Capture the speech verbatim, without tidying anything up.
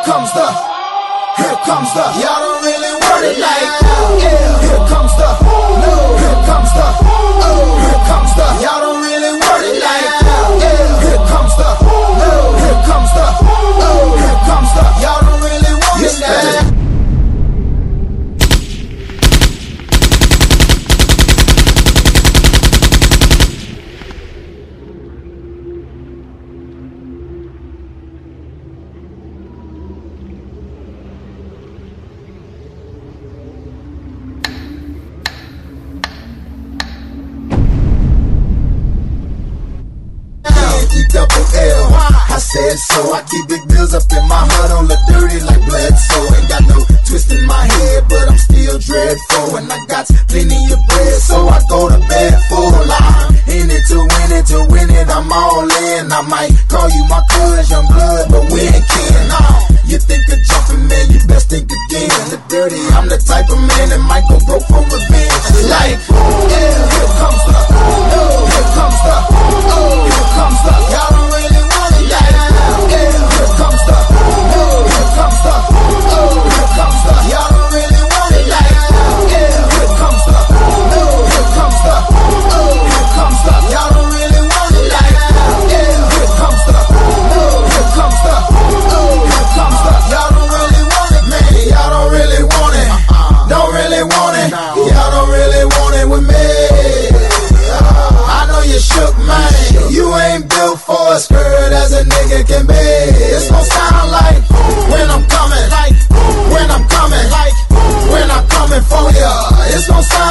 comes the, here comes the, y'all don't really want it like that. Yeah. Here comes the, no. Here comes the, oh. Here comes the, y'all don't really want it like that. Yeah. Here comes the, no. Here comes the, oh. Here comes the, y'all don't really want it like that. Double L, I said so. I keep big bills up in my heart on the dirty like Bledsoe. Ain't got no twist in my head, but I'm still dreadful. And I got plenty of bread, so I go to bed full. I'm in it to win it, to win it, I'm all in. I might call you my cuz, young blood, but we ain't kin. Nah, you think of jumping, man, you best think again. The dirty, I'm the type of man that might go broke for revenge. Like, yeah, here comes the, no, here comes the, oh, here comes the, y'all don't really want it like that. Yeah, here comes the, no, here comes the, oh, here comes the, y'all don't really want it like that. Yeah, here comes the, no, here comes the, oh, here comes the, y'all don't really want it like that. Yeah, here comes the, no, here comes the, oh, here comes the, y'all don't really want it, man. Y'all don't really want it, don't really want it. Y'all don't really want it with me. I know you shook, man. You ain't built for a skirt as a nigga can be. It's gon' sound like when I'm coming, like when I'm coming, like when I'm coming for ya. It's gon' sound